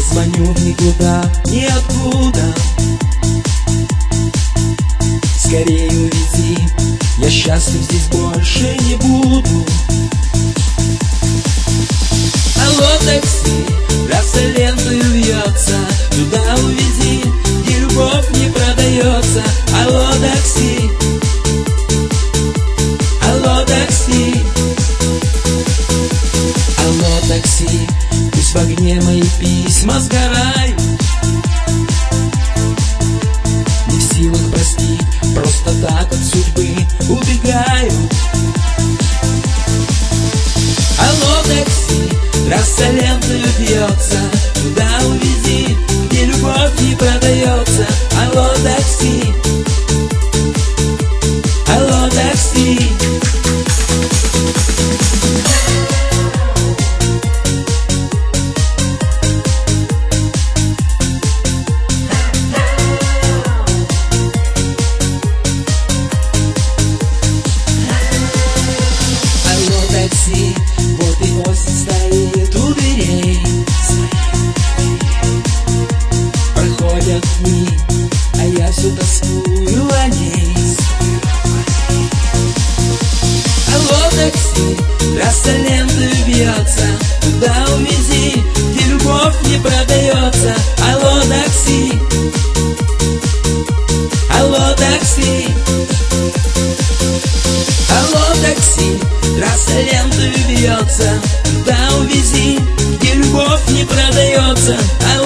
звоню в никуда, ниоткуда. Скорее увези, я счастлив здесь больше не буду. Алло, такси, трасса лентою вьется, туда увези, где любовь не продается. Алло, такси, алло, такси, алло, такси, пусть в огне мои письма сгорают. Не в силах простить, просто так от судьбы убегаю. Алло, такси, трасса лентою бьется, туда увези, где любовь не продается. Алло, такси, алло, такси. Алло, такси, вот и осень стоит у дверей. Проходят дни, а я все тоскую о ней. Алло, такси, трасса лентою бьется, туда увези, где любовь не продается. Алло, такси, алло, такси, алло, такси, трасса лентою бьется, туда увези, где любовь не продается.